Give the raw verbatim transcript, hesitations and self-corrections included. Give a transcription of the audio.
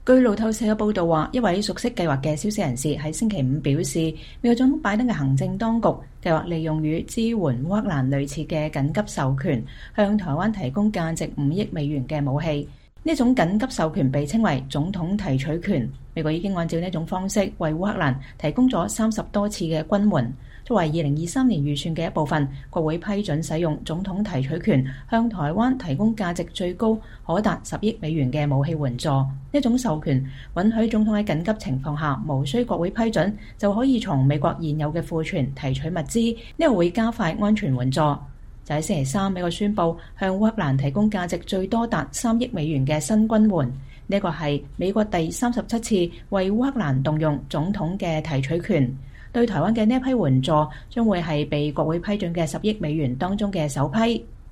據路透社嘅報導話，一位熟悉計劃嘅消息人士喺星期五表示，美國總統拜登嘅行政當局計劃利用與支援烏克蘭類似嘅緊急授權，向台灣提供價值五億美元嘅武器。呢種緊急授權被稱為總統提取權。美國已經按照呢種方式為烏克蘭提供咗三十多次嘅軍援。作為二零二三年預算嘅一部分，國會批准使用總統提取權向台灣提供價值最高可達十億美元嘅武器援助。呢種授權允許總統喺緊急情況下無需國會批准就可以從美國現有嘅庫存提取物資，呢個會加快安全援助。就喺星期三，美國宣布向烏克蘭提供價值最多達三億美元嘅新軍援。呢個係美國第三十七次為烏克蘭動用總統嘅提取權。對台灣嘅呢一批援助將會係被國會批准嘅十億美元當中嘅首批。